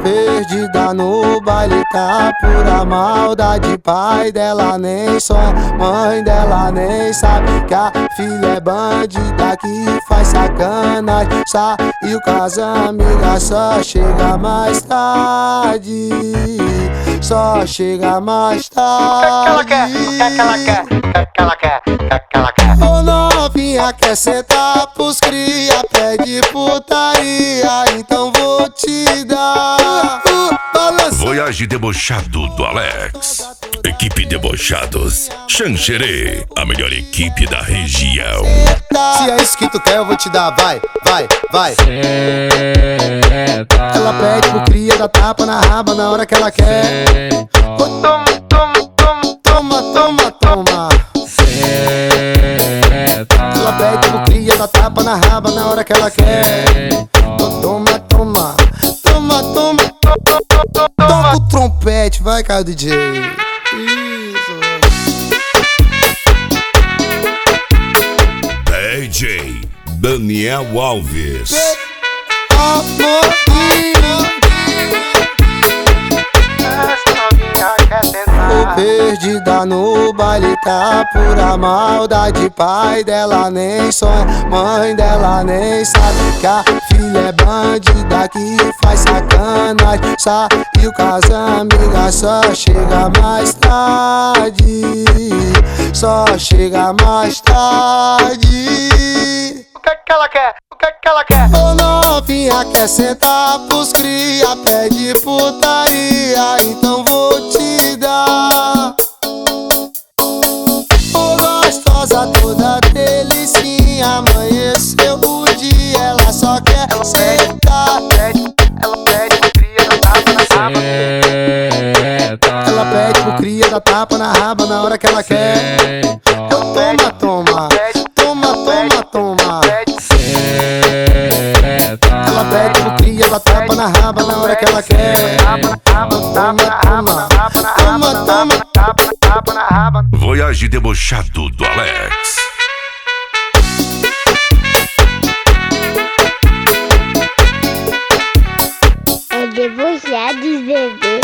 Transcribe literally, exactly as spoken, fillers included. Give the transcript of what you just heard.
Perdida no baile, tá pura maldade. Pai dela nem sonha, mãe dela nem sabe que a filha é bandida que faz sacanagem. Saiu com as amigas, só chega mais tarde. Só chega mais tarde. O que é que ela quer? O que é que ela quer? O que é que ela quer? O que é que ela quer? Ô novinha, quer sentar pros cria, pede putaria, então vou te dar. Voyage debochado do Alex. Equipe Debochados Xanxerê, a melhor equipe da região. Se é isso que tu quer, eu vou te dar. Vai, vai, vai. Senta. Ela pede pro cria, dá tapa na raba na hora que ela quer. Ô, toma, toma, toma, toma, toma, toma. Ela pede pro cria, dá tapa na raba na hora que ela quer. Ô, toma, toma, toma, toma. Toca o trompete, vai, cara, D J. Isso. D J Daniel Alves. Tô perdida no baile, tá pura maldade. Pai dela nem sonha, mãe dela nem sabe que a filha é bandida que faz sacanagem. Saiu com as amigas, só chega mais tarde. Só chega mais tarde. O que é que ela quer? O que é que ela quer? Ô novinha, quer sentar pros cria, pede putaria, então vou te dar. Ô gostosa toda delicinha, amanheceu o dia, ela só quer Ela sentar. pede, ela pede pro cria, dá tapa na raba. Ela pede pro cria, dá tapa na raba na hora que ela quer. Então toma, toma, toma, toma, toma. Ela pede pro cria, dá tapa na raba na hora que ela quer. Tapa na raba, tapa na raba, tapa na raba, tapa, tapa, tapa na raba. Voyage debochado do Alex. É Debochados, bebê.